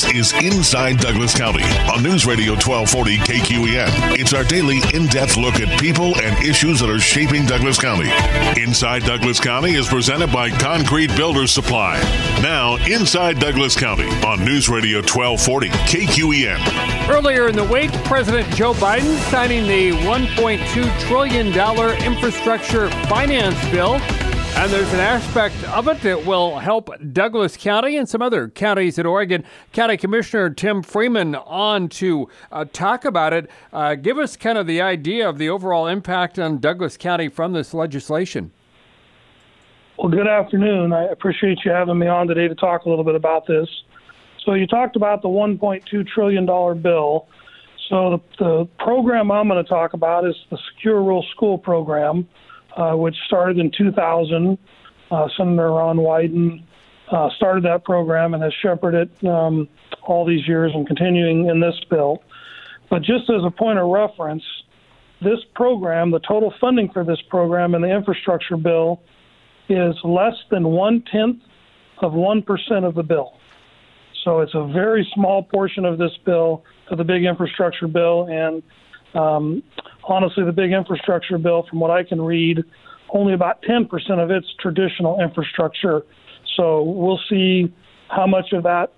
is Inside Douglas County on News Radio 1240 KQEN. It's our daily in-depth look at people and issues that are shaping Douglas County. Inside Douglas County is presented by Concrete Builders Supply. Now, Inside Douglas County on News Radio 1240 KQEN. Earlier in the week, President Joe Biden signing the $1.2 trillion infrastructure finance bill. And there's an aspect of it that will help Douglas County and some other counties in Oregon. County Commissioner Tim Freeman on to talk about it. Give us kind of the idea of the overall impact on Douglas County from this legislation. Well, good afternoon. I appreciate you having me on today to talk a little bit about this. So you talked about the $1.2 trillion bill. So the program I'm going to talk about is the Secure Rural School Program, which started in 2000. Senator Ron Wyden started that program and has shepherded it all these years and continuing in this bill. But just as a point of reference, this program, the total funding for this program in the infrastructure bill is less than 1/10 of 1% of the bill. So it's a very small portion of this bill, of the big infrastructure bill, and honestly, the big infrastructure bill, from what I can read, only about 10% of its traditional infrastructure. So we'll see how much of that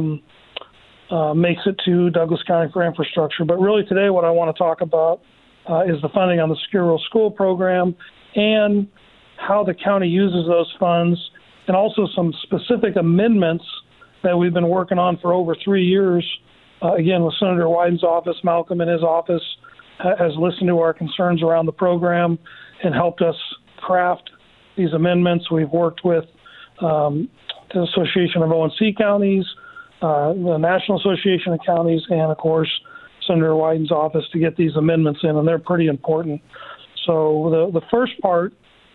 makes it to Douglas County for infrastructure. But really today what I want to talk about is the funding on the Secure Rural School Program and how the county uses those funds, and also some specific amendments that we've been working on for over 3 years. Again, with Senator Wyden's office, Malcolm in his office has listened to our concerns around the program and helped us craft these amendments. We've worked with the Association of O&C Counties, the National Association of Counties, and, of course, Senator Wyden's office to get these amendments in, and they're pretty important. So the first part,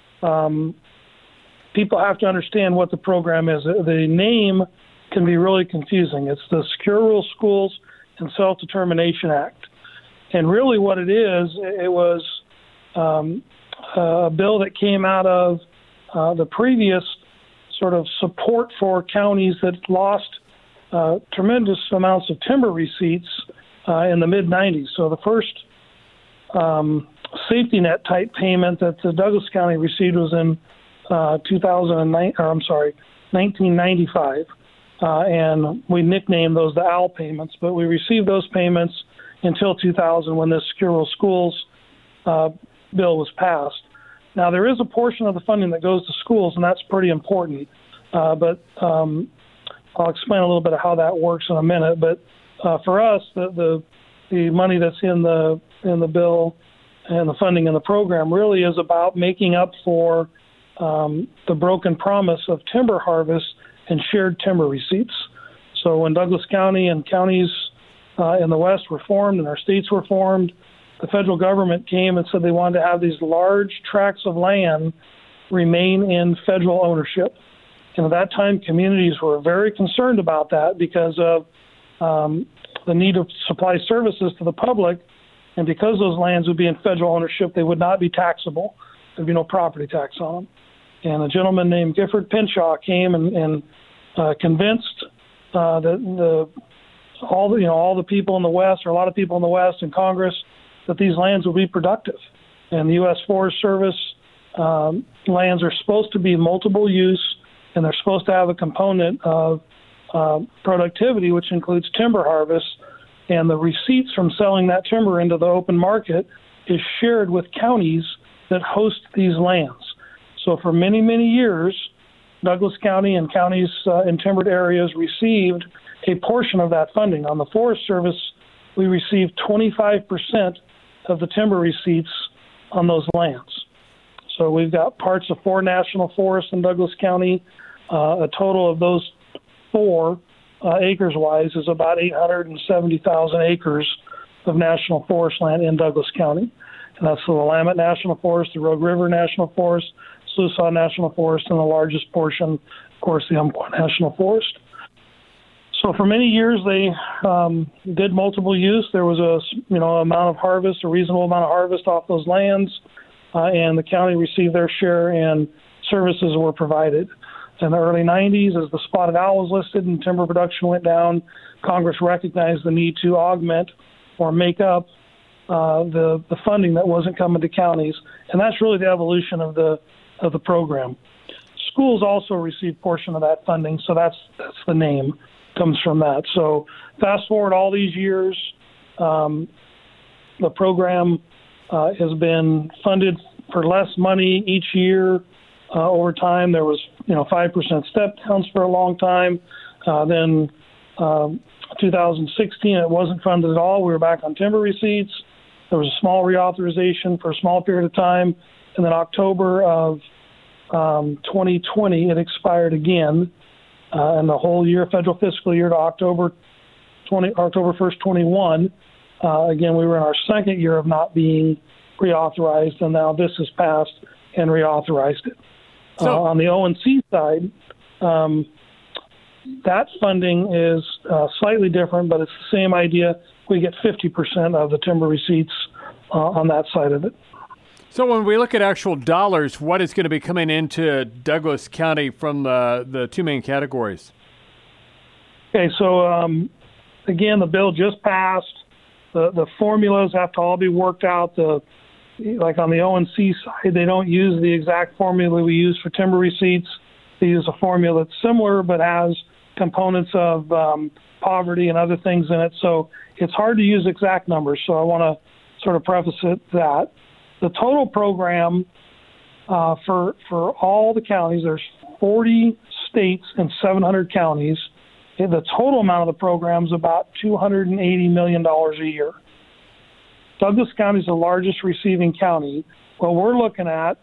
people have to understand what the program is. The name can be really confusing. It's the Secure Rural Schools and Self-Determination Act. And really what it is, it was a bill that came out of the previous sort of support for counties that lost tremendous amounts of timber receipts in the mid-'90s. So the first safety net type payment that the Douglas County received was in 1995. And we nicknamed those the OWL payments, but we received those payments until 2000 when the Secure Rural Schools bill was passed. Now, there is a portion of the funding that goes to schools, and that's pretty important. But I'll explain a little bit of how that works in a minute. But for us, the money that's in the bill and the funding in the program really is about making up for the broken promise of timber harvest and shared timber receipts. So when Douglas County and counties in the West were formed and our states were formed, the federal government came and said they wanted to have these large tracts of land remain in federal ownership. And at that time, communities were very concerned about that because of the need to supply services to the public. And because those lands would be in federal ownership, they would not be taxable. There'd be no property tax on them. And a gentleman named Gifford Pinchot came and convinced that all the people in the West, or a lot of people in the West and Congress, that these lands would be productive. And the U.S. Forest Service lands are supposed to be multiple use, and they're supposed to have a component of productivity, which includes timber harvest. And the receipts from selling that timber into the open market is shared with counties that host these lands. So for many, many years, Douglas County and counties in timbered areas received a portion of that funding. On the Forest Service, we received 25% of the timber receipts on those lands. So we've got parts of 4 national forests in Douglas County. A total of those 4, acres-wise, is about 870,000 acres of national forest land in Douglas County. And that's the Willamette National Forest, the Rogue River National Forest, Slusaw National Forest, and the largest portion, of course, the Umpqua National Forest. So for many years, they did multiple use. There was a amount of harvest, a reasonable amount of harvest off those lands, and the county received their share, and services were provided. in the early 90s, as the spotted owl was listed and timber production went down, Congress recognized the need to augment or make up the funding that wasn't coming to counties, and that's really the evolution of the program. Schools also receive portion of that funding, so that's the name comes from that. So fast forward all these years, the program has been funded for less money each year. Over time, there was 5% step downs for a long time. Then 2016, it wasn't funded at all. We were back on timber receipts. There was a small reauthorization for a small period of time, and then October of 2020, it expired again, and the whole year, federal fiscal year, to October 1st, 21. Again, we were in our second year of not being reauthorized, and now this has passed and reauthorized it. On the O&C side, that funding is slightly different, but it's the same idea. We get 50% of the timber receipts on that side of it. So when we look at actual dollars, what is going to be coming into Douglas County from the two main categories? Okay, so again, the bill just passed. The formulas have to all be worked out. Like on the O&C side, they don't use the exact formula we use for timber receipts. They use a formula that's similar but has components of poverty and other things in it. So it's hard to use exact numbers. So I want to sort of preface it that the total program for all the counties, there's 40 states and 700 counties. The total amount of the program is about $280 million a year. Douglas County is the largest receiving county. What we're looking at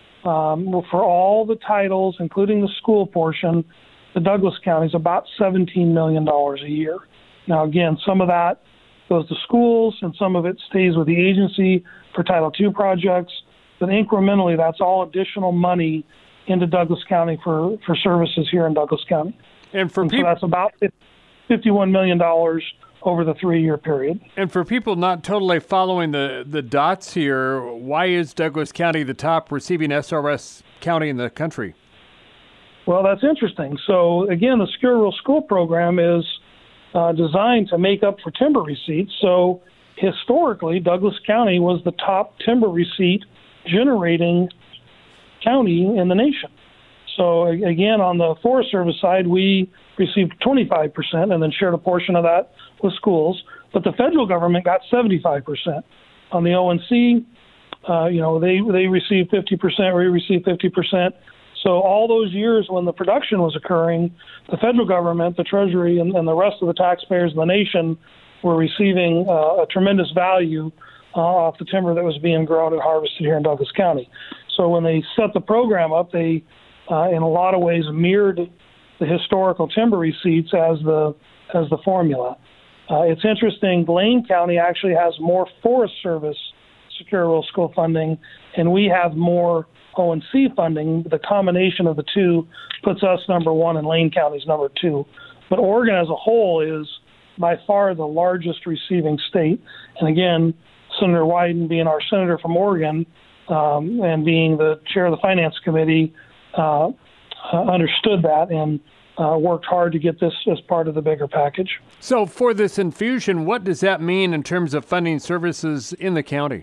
for all the titles, including the school portion, the Douglas County is about $17 million a year. Now, again, some of that goes to schools and some of it stays with the agency for Title II projects. But incrementally, that's all additional money into Douglas County for services here in Douglas County. And so that's about $51 million over the 3-year period. And for people not totally following the dots here, why is Douglas County the top receiving SRS county in the country? Well, that's interesting. So, again, the Secure Rural School program is designed to make up for timber receipts. So, historically, Douglas County was the top timber receipt generating county in the nation. So, again, on the Forest Service side, we received 25% and then shared a portion of that with schools. But the federal government got 75%. On the O&C, they received 50%, we received 50%. So all those years when the production was occurring, the federal government, the Treasury, and the rest of the taxpayers in the nation were receiving a tremendous value off the timber that was being grown and harvested here in Douglas County. So when they set the program up, they, in a lot of ways, mirrored the historical timber receipts as the formula. It's interesting, Blaine County actually has more Forest Service Secure Rural School funding, and we have more O&C funding. The combination of the two puts us number one and Lane County's number two. But Oregon as a whole is by far the largest receiving state. And again, Senator Wyden, being our senator from Oregon and being the chair of the Finance Committee, understood that and worked hard to get this as part of the bigger package. So for this infusion, what does that mean in terms of funding services in the county?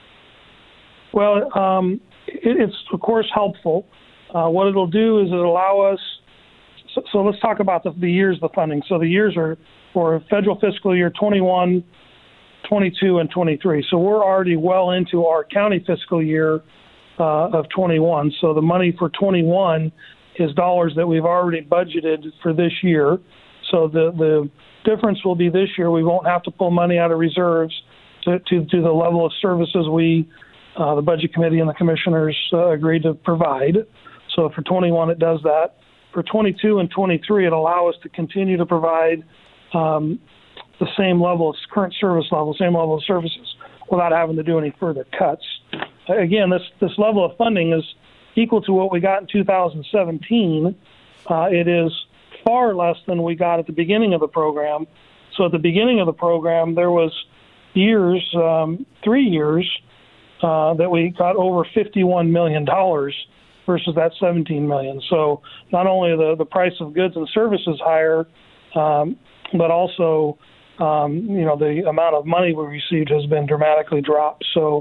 Well, it's, of course, helpful. What it'll do is it'll allow us – so let's talk about the years of the funding. So the years are for federal fiscal year 21, 22, and 23. So we're already well into our county fiscal year of 21. So the money for 21 is dollars that we've already budgeted for this year. So the difference will be this year we won't have to pull money out of reserves to the level of services the Budget Committee and the commissioners agreed to provide. So for 21, it does that. For 22 and 23, it allows us to continue to provide the same level of current service level, same level of services, without having to do any further cuts. Again, this level of funding is equal to what we got in 2017. It is far less than we got at the beginning of the program. So at the beginning of the program, there was 3 years, that we got over $51 million versus that $17 million. So not only the price of goods and services higher, but also the amount of money we received has been dramatically dropped. So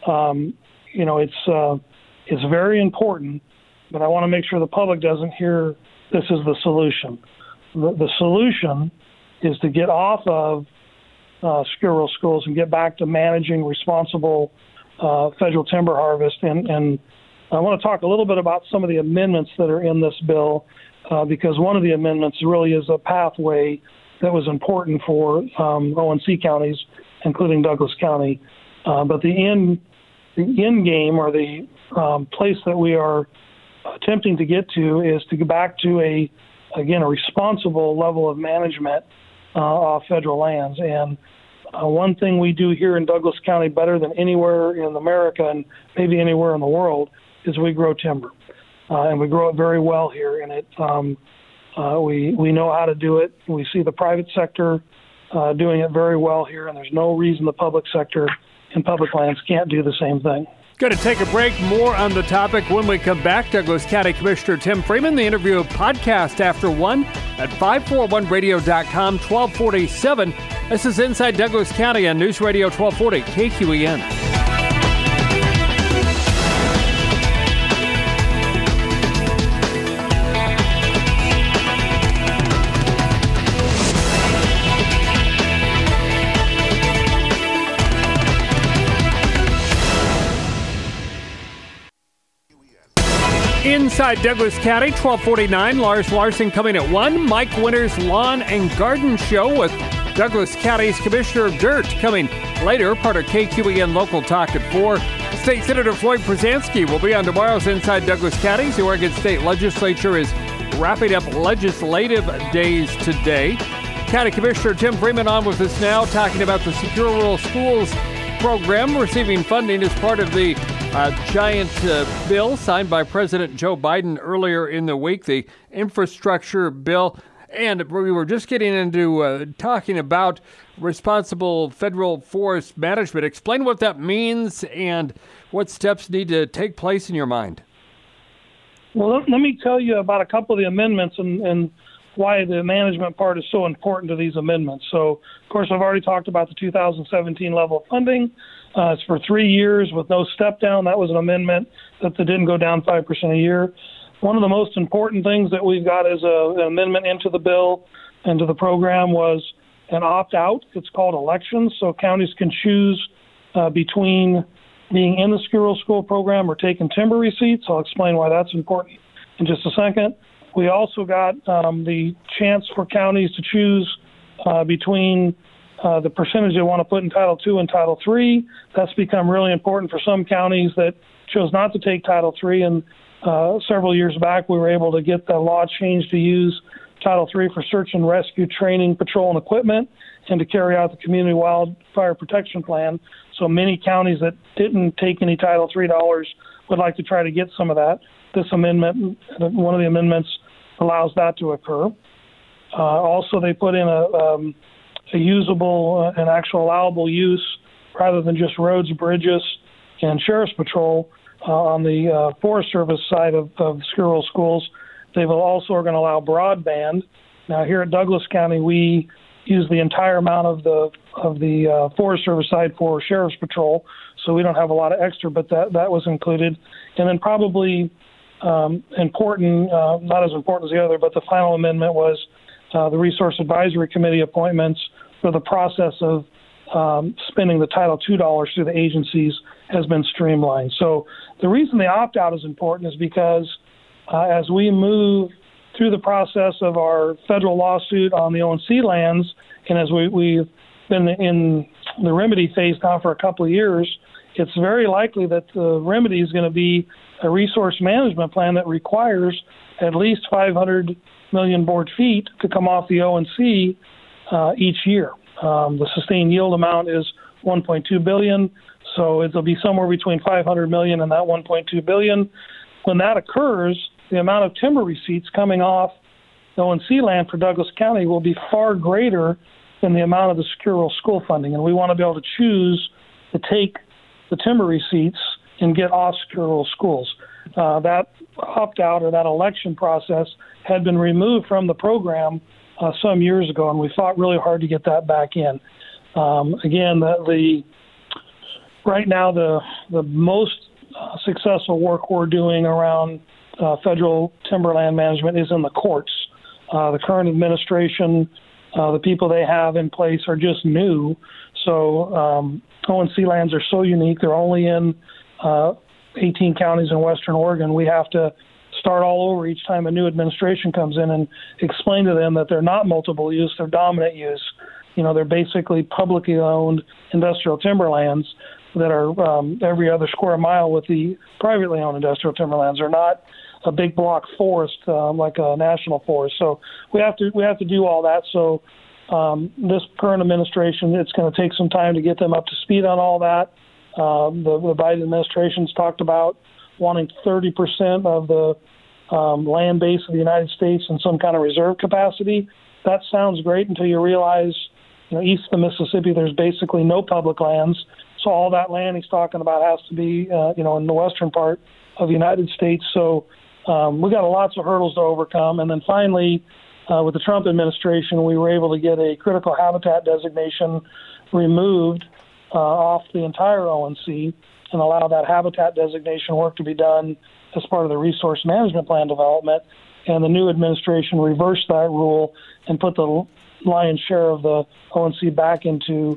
it's very important, but I want to make sure the public doesn't hear this is the solution. The solution is to get off of secure rural schools and get back to managing responsible federal timber harvest. And I want to talk a little bit about some of the amendments that are in this bill, because one of the amendments really is a pathway that was important for ONC counties, including Douglas County. But the end game, or the place that we are attempting to get to, is to get back to a responsible level of management of federal lands. And one thing we do here in Douglas County better than anywhere in America, and maybe anywhere in the world, is we grow timber. And we grow it very well here. And we know how to do it. We see the private sector doing it very well here, and there's no reason the public sector and public lands can't do the same thing. Going to take a break. More on the topic when we come back. Douglas County Commissioner Tim Freeman, the interview podcast after 1 at 541radio.com, 1247. This is Inside Douglas County on News Radio 1240 KQEN. Inside Douglas County, 1249. Lars Larson coming at 1. Mike Winter's Lawn and Garden Show with Douglas County's Commissioner of Dirt coming later, part of KQEN Local Talk at 4. State Senator Floyd Przansky will be on tomorrow's Inside Douglas County. The Oregon State Legislature is wrapping up legislative days today. County Commissioner Tim Freeman on with us now, talking about the Secure Rural Schools program receiving funding as part of the giant bill signed by President Joe Biden earlier in the week, the infrastructure bill. And we were just getting into talking about responsible federal forest management. Explain what that means and what steps need to take place in your mind. Well, let me tell you about a couple of the amendments and why the management part is so important to these amendments. So, of course, I've already talked about the 2017 level of funding. It's for 3 years with no step down. That was an amendment that didn't go down 5% a year. One of the most important things that we've got as an amendment into the bill, into the program, was an opt-out. It's called elections. So counties can choose between being in the Secure Rural School program or taking timber receipts. I'll explain why that's important in just a second. We also got the chance for counties to choose between the percentage they want to put in Title II and Title III. That's become really important for some counties that chose not to take Title III. And several years back, we were able to get the law changed to use Title III for search and rescue training, patrol, and equipment, and to carry out the Community Wildfire Protection Plan. So many counties that didn't take any Title III dollars would like to try to get some of that. This amendment, one of the amendments, allows that to occur. Also, they put in a usable and actual allowable use rather than just roads, bridges, and Sheriff's Patrol on the Forest Service side of Secure Rural Schools. They will also are going to allow broadband. Now, here at Douglas County, we use the entire amount of the Forest Service side for Sheriff's Patrol, so we don't have a lot of extra, but that was included. And then probably important, not as important as the other, but the final amendment was the Resource Advisory Committee appointments for the process of spending the Title II dollars through the agencies has been streamlined. So the reason the opt-out is important is because as we move through the process of our federal lawsuit on the ONC lands, and as we've been in the remedy phase now for a couple of years, it's very likely that the remedy is going to be a resource management plan that requires at least 500 million board feet to come off the ONC each year. The sustained yield amount is $1.2 billion, so it'll be somewhere between 500 million and that $1.2 billion. When that occurs, the amount of timber receipts coming off the ONC land for Douglas County will be far greater than the amount of the Secure Rural School funding, and we want to be able to choose to take the timber receipts and get off Secure Rural Schools. that opt-out or that election process had been removed from the program some years ago, and we fought really hard to get that back in. Again, right now the most successful work we're doing around federal timberland management is in the courts. The current administration, the people they have in place are just new. So ONC lands are so unique. They're only in 18 counties in western Oregon. We have to start all over each time a new administration comes in and explain to them that they're not multiple use, they're dominant use. They're basically publicly owned industrial timberlands that are every other square mile with the privately owned industrial timberlands. Are not a big block forest like a national forest. So we have to do all that. So this current administration, it's going to take some time to get them up to speed on all that. The Biden administration's talked about wanting 30% of the land base of the United States in some kind of reserve capacity. That sounds great until you realize, east of the Mississippi, there's basically no public lands. So all that land he's talking about has to be, in the western part of the United States. So we got lots of hurdles to overcome. And then finally, with the Trump administration, we were able to get a critical habitat designation removed off the entire ONC and allow that habitat designation work to be done as part of the resource management plan development. And the new administration reversed that rule and put the lion's share of the ONC back into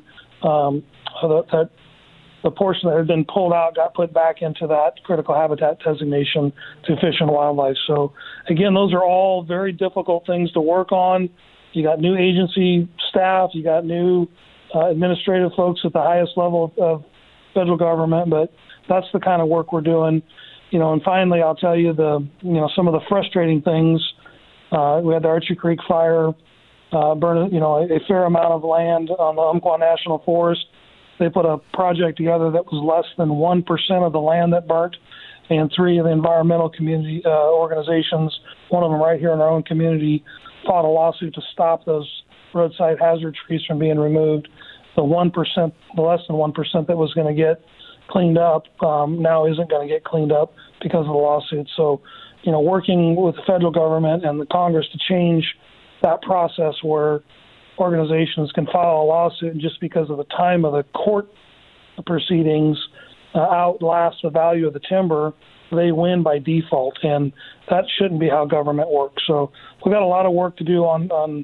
the portion that had been pulled out got put back into that critical habitat designation to fish and wildlife. So, again, those are all very difficult things to work on. You got new agency staff, you got new administrative folks at the highest level of federal government, but that's the kind of work we're doing. And finally, I'll tell you some of the frustrating things. We had the Archie Creek fire burn, a fair amount of land on the Umpqua National Forest. They put a project together that was less than 1% of the land that burnt, and 3 of the environmental community organizations, one of them right here in our own community, fought a lawsuit to stop those roadside hazard trees from being removed. The less than 1% that was going to get cleaned up now isn't going to get cleaned up because of the lawsuit. So, working with the federal government and the Congress to change that process where organizations can file a lawsuit and just because of the time of the court proceedings outlast the value of the timber, they win by default, and that shouldn't be how government works. So we've got a lot of work to do on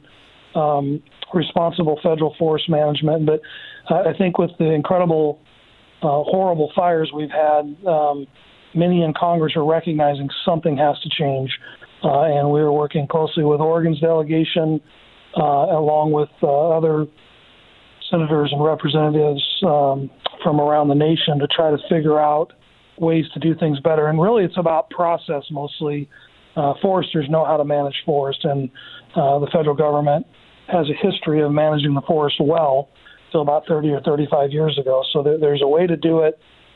responsible federal forest management, but I think with the incredible, horrible fires we've had, many in Congress are recognizing something has to change, and we're working closely with Oregon's delegation along with other senators and representatives from around the nation to try to figure out ways to do things better. And really it's about process mostly. Foresters know how to manage forest, and the federal government has a history of managing the forest well till about 30 or 35 years ago. So there's a way to do it.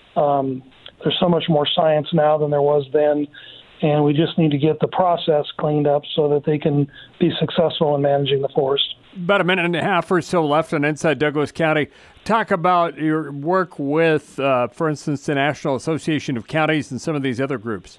There's so much more science now than there was then, and we just need to get the process cleaned up so that they can be successful in managing the forest. About a minute and a half or so left on Inside Douglas County. Talk about your work with, for instance, the National Association of Counties and some of these other groups.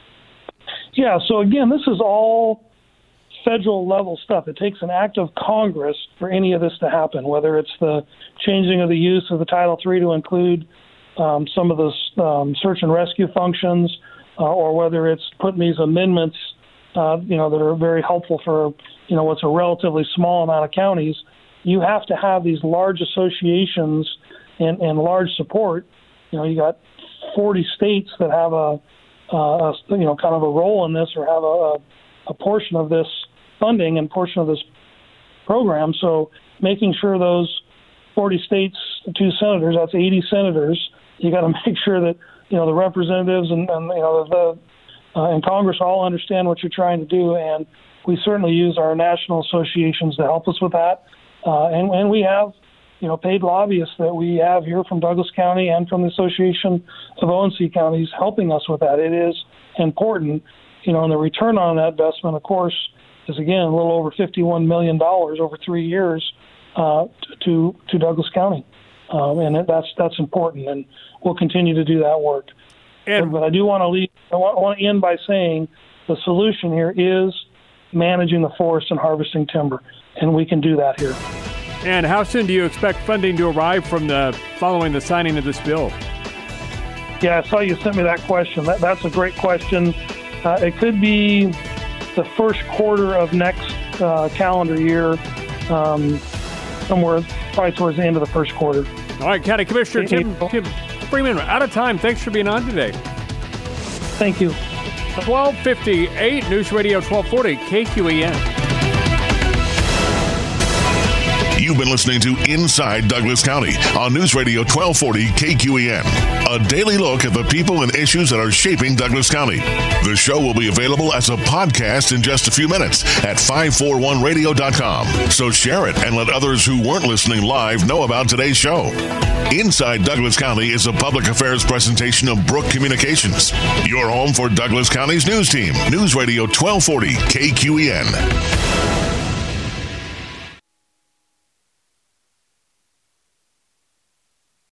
Yeah, so again, this is all federal level stuff. It takes an act of Congress for any of this to happen, whether it's the changing of the use of the Title III to include some of the search and rescue functions, or whether it's putting these amendments, that are very helpful for, what's a relatively small amount of counties. You have to have these large associations and large support. You got 40 states that have kind of a role in this, or have a portion of this funding and portion of this program. So making sure those 40 states, 2 senators, that's 80 senators, you got to make sure that, the representatives and in Congress all understand what you're trying to do. And we certainly use our national associations to help us with that. And we have, paid lobbyists that we have here from Douglas County and from the Association of ONC Counties helping us with that. It is important, and the return on that investment, of course, is again a little over $51 million over 3 years to Douglas County. And that's important, and we'll continue to do that work. But I do want to I want to end by saying the solution here is managing the forest and harvesting timber, and we can do that here. And how soon do you expect funding to arrive following the signing of this bill? Yeah, I saw you sent me that question. That's a great question. It could be the first quarter of next calendar year, somewhere probably towards the end of the first quarter. All right, County Commissioner Tim Freeman, out of time. Thanks for being on today. Thank you. 1258 News Radio 1240 KQEN. You've been listening to Inside Douglas County on News Radio 1240 KQEN. A daily look at the people and issues that are shaping Douglas County. The show will be available as a podcast in just a few minutes at 541radio.com. So share it and let others who weren't listening live know about today's show. Inside Douglas County is a public affairs presentation of Brook Communications. Your home for Douglas County's news team. News Radio 1240 KQEN.